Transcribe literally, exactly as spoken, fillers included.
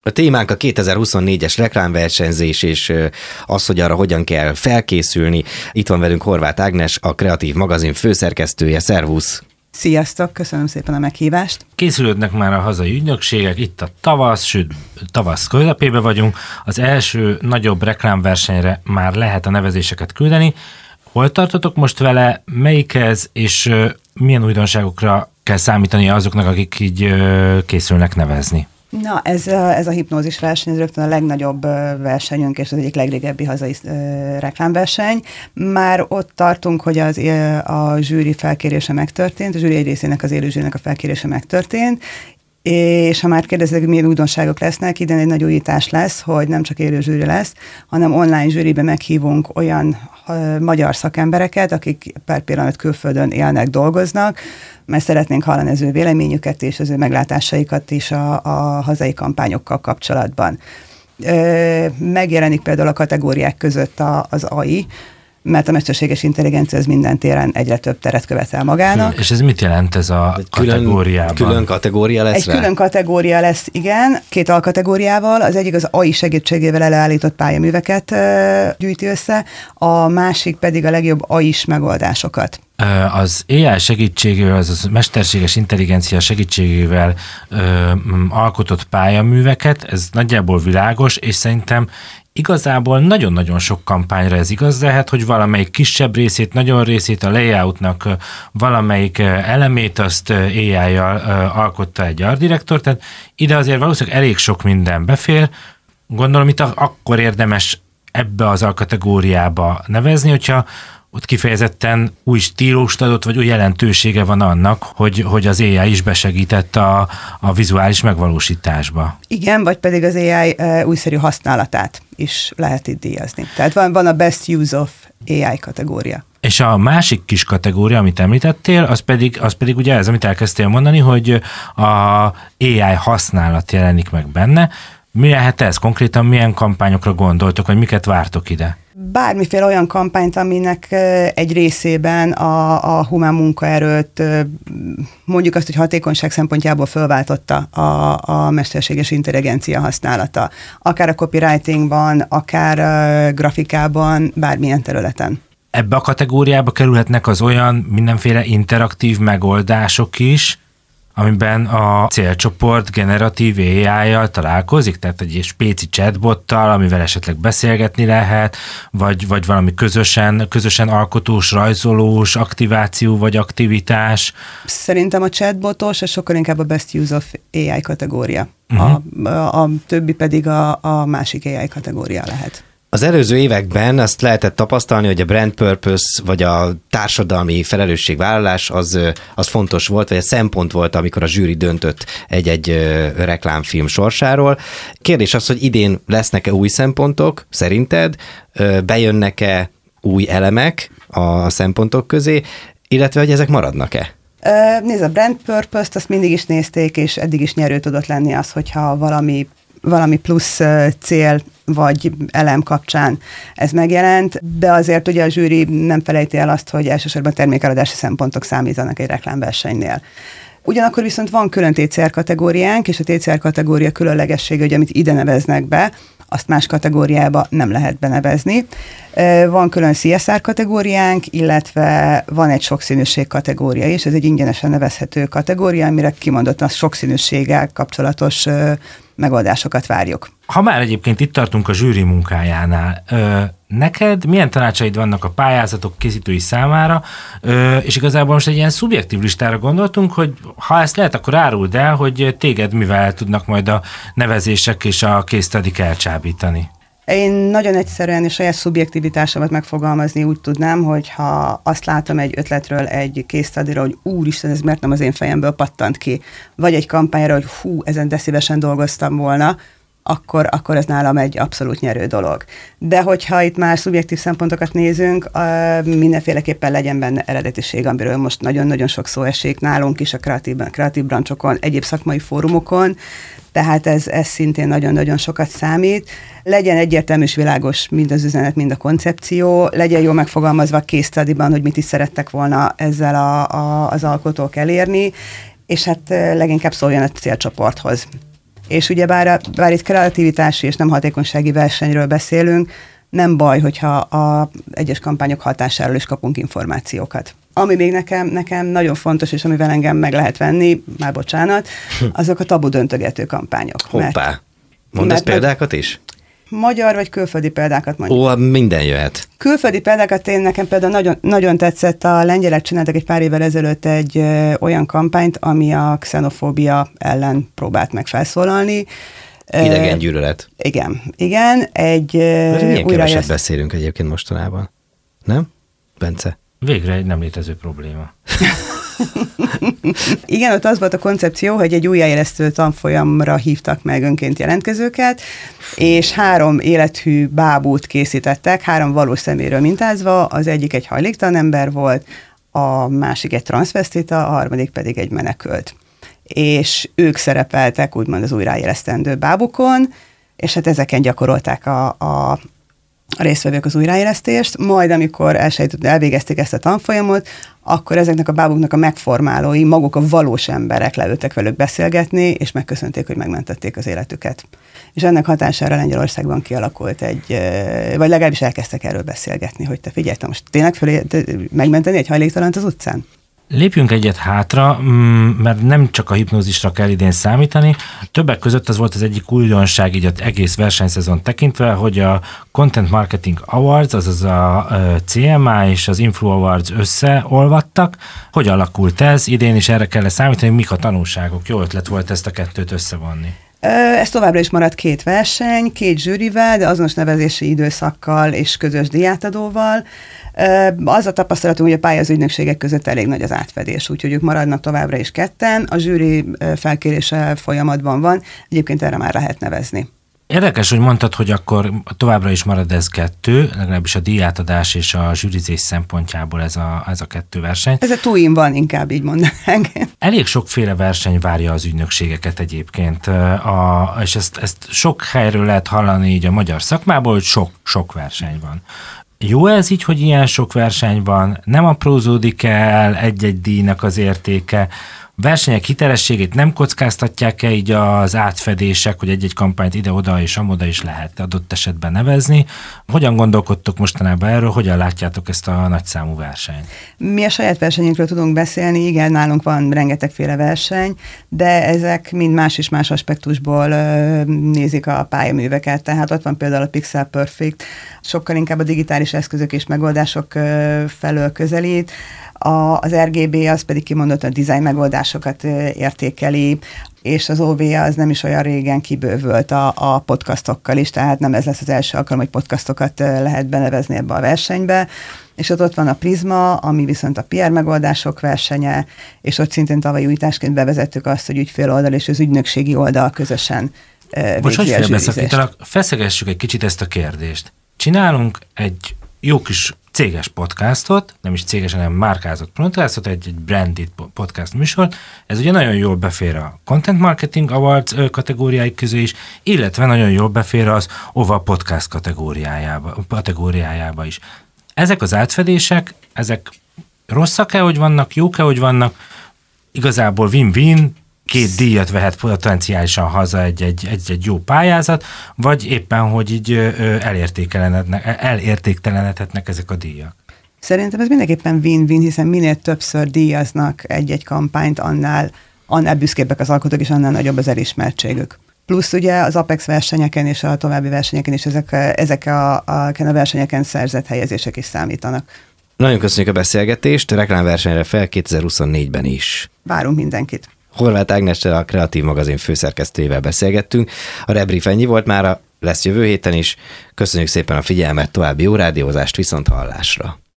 A témánk a kétezer-huszonnégyes reklámversenyzés, és az, hogy arra hogyan kell felkészülni. Itt van velünk Horváth Ágnes, a Kreatív magazin főszerkesztője. Szervusz! Sziasztok, köszönöm szépen a meghívást. Készülődnek már a hazai ügynökségek, itt a tavasz, sőt tavasz közepébe vagyunk. Az első nagyobb reklámversenyre már lehet a nevezéseket küldeni. Hol tartotok most vele, melyik ez, és milyen újdonságokra kell számítani azoknak, akik így készülnek nevezni? Na, ez, ez a hipnózis verseny, ez rögtön a legnagyobb versenyünk, és az egyik legrégebbi hazai reklámverseny. Már ott tartunk, hogy az, a zsűri felkérése megtörtént, a zsűri egy részének, az élő zsűrinek a felkérése megtörtént, és ha már kérdezik, hogy milyen újdonságok lesznek, idén egy nagy újítás lesz, hogy nem csak élő zsűri lesz, hanem online zsűribe meghívunk olyan uh, magyar szakembereket, akik per pillanat külföldön élnek, dolgoznak, mert szeretnénk hallani az ő véleményüket és az ő meglátásaikat is a, a hazai kampányokkal kapcsolatban. Ö, megjelenik például a kategóriák között a, az á i, mert a mesterséges intelligencia ez minden téren egyre több teret követel magának. És ez mit jelent ez a külön, kategóriában? Külön kategória lesz Egy rá? külön kategória lesz, igen, két alkategóriával. Az egyik az á i segítségével előállított pályaműveket uh, gyűjti össze, a másik pedig a legjobb á i-s megoldásokat. Az á i segítségével, az a mesterséges intelligencia segítségével ö, alkotott pályaműveket, ez nagyjából világos, és szerintem igazából nagyon-nagyon sok kampányra ez igaz lehet, hogy valamelyik kisebb részét, nagyon részét, a layoutnak valamelyik elemét azt á i-jal alkotta egy art director, tehát ide azért valószínűleg elég sok minden befér. Gondolom itt akkor érdemes ebbe az alkategóriába nevezni, hogyha ott kifejezetten új stílust adott, vagy új jelentősége van annak, hogy, hogy az á i is besegített a, a vizuális megvalósításba. Igen, vagy pedig az á i uh, újszerű használatát is lehet itt díjazni. Tehát van, van a Best Use of á i kategória. És a másik kis kategória, amit említettél, az pedig, az pedig ugye ez, amit elkezdtél mondani, hogy a á i használat jelenik meg benne. Mi lehet ez? Konkrétan milyen kampányokra gondoltok, vagy miket vártok ide? Bármiféle olyan kampányt, aminek egy részében a, a humán munkaerőt, mondjuk azt, hogy hatékonyság szempontjából fölváltotta a, a mesterséges intelligencia használata. Akár a copywritingban, akár a grafikában, bármilyen területen. Ebbe a kategóriába kerülhetnek az olyan mindenféle interaktív megoldások is, amiben a célcsoport generatív á i-jal találkozik, tehát egy spéci chatbottal, amivel esetleg beszélgetni lehet, vagy, vagy valami közösen, közösen alkotós, rajzolós aktiváció vagy aktivitás. Szerintem a chatbotos, és sokkal inkább a Best Use of á i kategória. Uh-huh. A, a, a többi pedig a, a másik á i kategória lehet. Az előző években azt lehetett tapasztalni, hogy a brand purpose, vagy a társadalmi felelősségvállalás az, az fontos volt, vagy a szempont volt, amikor a zsűri döntött egy-egy reklámfilm sorsáról. Kérdés az, hogy idén lesznek-e új szempontok, szerinted? Bejönnek-e új elemek a szempontok közé, illetve hogy ezek maradnak-e? Nézd, a brand purpose-t azt mindig is nézték, és eddig is nyerő tudott lenni az, hogyha valami valami plusz cél vagy elem kapcsán ez megjelent, de azért ugye a zsűri nem felejti el azt, hogy elsősorban termékeladási szempontok számítanak egy reklámversenynél. Ugyanakkor viszont van külön té cé er kategóriánk, és a té cé er kategória különlegessége, hogy amit ide neveznek be, azt más kategóriába nem lehet benevezni. Van külön cé es er kategóriánk, illetve van egy sokszínűség kategória is, ez egy ingyenesen nevezhető kategória, amire kimondottan sokszínűséggel kapcsolatos megoldásokat várjuk. Ha már egyébként itt tartunk a zsűri munkájánál, ö, neked milyen tanácsaid vannak a pályázatok készítői számára, ö, és igazából most egy ilyen szubjektív listára gondoltunk, hogy ha ezt lehet, akkor áruld el, hogy téged mivel tudnak majd a nevezések és a case study-k elcsábítani. Én nagyon egyszerűen és saját szubjektivitásomat megfogalmazni úgy tudnám, hogy ha azt látom egy ötletről, egy case study-ra, hogy úristen, ez miért nem az én fejemből pattant ki, vagy egy kampányra, hogy hú, ezen de szívesen dolgoztam volna, akkor, akkor ez nálam egy abszolút nyerő dolog. De hogyha itt már szubjektív szempontokat nézünk, mindenféleképpen legyen benne eredetiség, amiről most nagyon-nagyon sok szó esik nálunk is a kreatív, kreatív brancsokon, egyéb szakmai fórumokon, tehát ez, ez szintén nagyon-nagyon sokat számít. Legyen egyértelmű és világos mind az üzenet, mind a koncepció, legyen jól megfogalmazva a case study-ban, hogy mit is szerettek volna ezzel a, a, az alkotók elérni, és hát leginkább szóljon a célcsoporthoz. És ugye bár, bár itt kreativitási és nem hatékonysági versenyről beszélünk, nem baj, hogyha a egyes kampányok hatásáról is kapunk információkat. Ami még nekem, nekem nagyon fontos, és amivel engem meg lehet venni, már bocsánat, azok a tabu döntögető kampányok. Hoppá! Mondasz példákat is? Magyar vagy külföldi példákat mondjuk. Ó, minden jöhet. Külföldi példákat én nekem például nagyon, nagyon tetszett, a lengyelek csináltak egy pár évvel ezelőtt egy ö, olyan kampányt, ami a xenofóbia ellen próbált meg felszólalni. Idegen gyűlölet. Uh, igen, igen. Egy uh, milyen keveset ezt... beszélünk egyébként mostanában. Nem? Bence? Végre egy nem létező probléma. Igen, ott az volt a koncepció, hogy egy újjáélesztő tanfolyamra hívtak meg önként jelentkezőket, és három élethű bábút készítettek, három valós szeméről mintázva, az egyik egy hajléktalan ember volt, a másik egy transzvesztita, a harmadik pedig egy menekült. És ők szerepeltek úgymond az újraélesztendő bábukon, és hát ezeken gyakorolták a, a a résztvevők az újraélesztést, majd amikor elsejtett, elvégezték ezt a tanfolyamot, akkor ezeknek a bábuknak a megformálói, maguk a valós emberek leültek velük beszélgetni, és megköszönték, hogy megmentették az életüket. És ennek hatására Lengyelországban kialakult egy, vagy legalábbis elkezdtek erről beszélgetni, hogy te figyelj, te most tényleg fölé, megmenteni egy hajléktalant az utcán? Lépjünk egyet hátra, mert nem csak a hipnózisra kell idén számítani. Többek között az volt az egyik újdonság így az egész versenyszezon tekintve, hogy a Content Marketing Awards, azaz a cé em á és az Influ Awards összeolvadtak. Hogy alakult ez? Idén is erre kell számítani, mik a tanulságok? Jó ötlet volt ezt a kettőt összevonni. Ez továbbra is maradt két verseny, két zsűrivel, de azonos nevezési időszakkal és közös díjátadóval. Az a tapasztalatunk, hogy a pályázó ügynökségek között elég nagy az átfedés, úgyhogy ők maradnak továbbra is ketten. A zsűri felkérése folyamatban van, egyébként erre már lehet nevezni. Érdekes, hogy mondtad, hogy akkor továbbra is marad ez kettő, legalábbis a díjátadás és a zsűrizés szempontjából ez a, ez a kettő verseny. Ez a túin van, inkább így mondanánk. Elég sokféle verseny várja az ügynökségeket egyébként, a, és ezt, ezt sok helyről lehet hallani így a magyar szakmából, hogy sok-sok verseny van. Jó ez így, hogy ilyen sok verseny van, nem aprózódik el egy-egy díjnak az értéke, versenyek hitelességét nem kockáztatják-e így az átfedések, hogy egy-egy kampányt ide-oda és amoda is lehet adott esetben nevezni. Hogyan gondolkodtok mostanában erről, hogyan látjátok ezt a nagyszámú versenyt? Mi a saját versenyünkről tudunk beszélni, igen, nálunk van rengetegféle verseny, de ezek mind más és más aspektusból ö, nézik a pályaműveket. Tehát ott van például a Pixel Perfect, sokkal inkább a digitális eszközök és megoldások ö, felől közelít. A, az er gé bé az pedig kimondottan a design megoldásokat értékeli, és az o vé az nem is olyan régen kibővült a, a podcastokkal is, tehát nem ez lesz az első alkalom, hogy podcastokat lehet benevezni ebbe a versenybe. És ott, ott van a Prisma, ami viszont a pé er megoldások versenye, és ott szintén tavaly újításként bevezettük azt, hogy ügyfél oldal és az ügynökségi oldal közösen végzi Most hogy félbeszakítalak, feszegessük egy kicsit ezt a kérdést. Csinálunk egy jó kis céges podcastot, nem is céges, hanem márkázott podcastot, egy, egy branded podcast műsort. Ez ugye nagyon jól befér a Content Marketing Awards kategóriái közé is, illetve nagyon jól befér az o vé á podcast kategóriájába, kategóriájába is. Ezek az átfedések, ezek rosszak-e, hogy vannak, jók-e, hogy vannak? Igazából win-win, két díjat vehet potenciálisan haza egy, egy, egy, egy jó pályázat, vagy éppen, hogy így elértéktelenedhetnek ezek a díjak? Szerintem ez mindenképpen win-win, hiszen minél többször díjaznak egy-egy kampányt, annál, annál büszkébbek az alkotók, és annál nagyobb az elismertségük. Plusz ugye az Apex versenyeken és a további versenyeken is ezek, ezek a, a, a versenyeken szerzett helyezések is számítanak. Nagyon köszönjük a beszélgetést, reklámversenyre fel kétezer-huszonnégyben is. Várunk mindenkit. Horváth Ágnessel, a Kreatív Magazin főszerkesztőjével beszélgettünk. A Rebrief ennyi volt mára, lesz jövő héten is. Köszönjük szépen a figyelmet, további jó rádiózást, viszont hallásra.